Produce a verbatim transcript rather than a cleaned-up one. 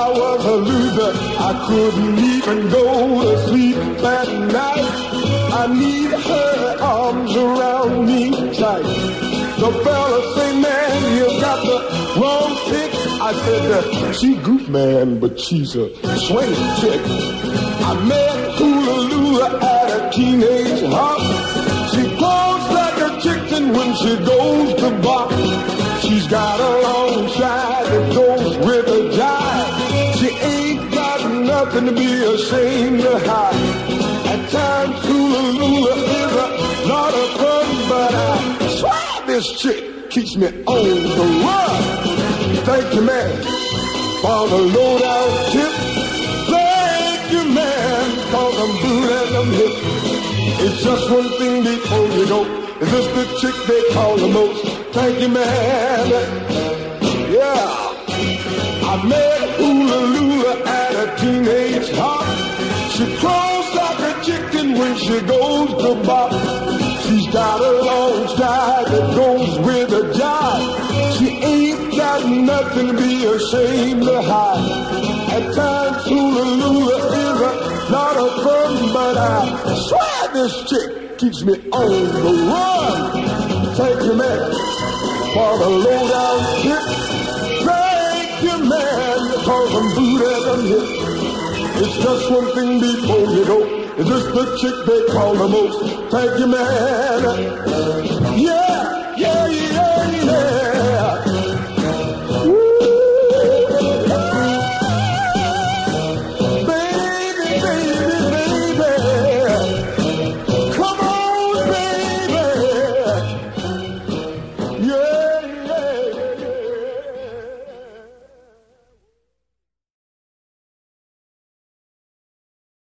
I was a loser. I couldn't even go to sleep at night. I need her arms around me tight. The fella say, man, you got the wrong chick. I said, uh, she good, man, but she's a swinging chick. I met Hula Lula at a teenage hop. She goes like a chicken when she goes to bop. She's got a long stride that goes with a jive. She ain't got nothing to be ashamed to hide. At times Hula Lula is a lot of fun, but I swear this chick keeps me on the run. Thank you, man, for the low-down tip. Thank you, man, cause I'm blue and I'm hip. It's just one thing before you go. Is this the chick they call the most? Thank you, man. Yeah. I met Hula Lula at a teenage hop. She crows like a chicken when she goes to bop. She's got a long stride that goes with a jive. She ain't got nothing to be ashamed to hide. At times Hula Lula is a lot of fun, but I swear this chick keeps me on the run. Thank you, man, for the low-down tip. Thank you, man, cause I'm booed and I'm hip. It's just one thing before you go. Is this the chick they call the most? Thank you, man. Yeah.